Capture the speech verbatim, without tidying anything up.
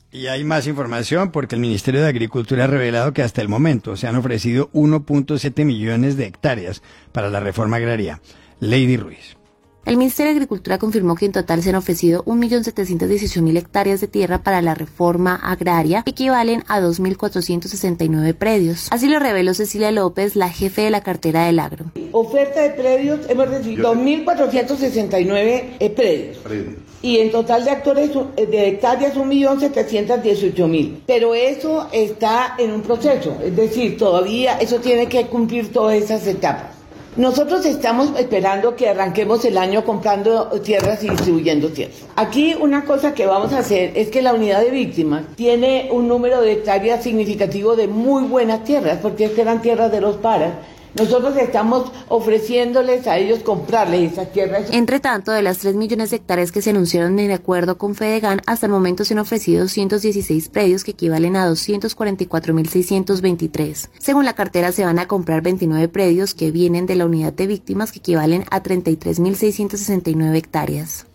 Y hay más información porque el Ministerio de Agricultura ha revelado que hasta el momento se han ofrecido uno punto siete millones de hectáreas para la reforma agraria. Lady Ruiz. El Ministerio de Agricultura confirmó que en total se han ofrecido un millón setecientos dieciocho mil hectáreas de tierra para la reforma agraria, que equivalen a dos mil cuatrocientos sesenta y nueve predios. Así lo reveló Cecilia López, la jefe de la cartera del agro. Oferta de predios, hemos recibido dos mil cuatrocientos sesenta y nueve eh, predios. Predios. Y en total de, actores, de hectáreas un millón setecientos dieciocho mil. Pero eso está en un proceso, es decir, todavía eso tiene que cumplir todas esas etapas. Nosotros estamos esperando que arranquemos el año comprando tierras y distribuyendo tierras. Aquí una cosa que vamos a hacer es que la unidad de víctimas tiene un número de hectáreas significativo de muy buenas tierras, porque estas eran tierras de los paras. Nosotros estamos ofreciéndoles a ellos comprarles esas tierras. Entre tanto, de las tres millones de hectáreas que se anunciaron en acuerdo con Fedegan, hasta el momento se han ofrecido doscientos dieciséis predios que equivalen a doscientos cuarenta y cuatro mil seiscientos veintitrés. Según la cartera, se van a comprar veintinueve predios que vienen de la unidad de víctimas que equivalen a treinta y tres mil seiscientos sesenta y nueve hectáreas.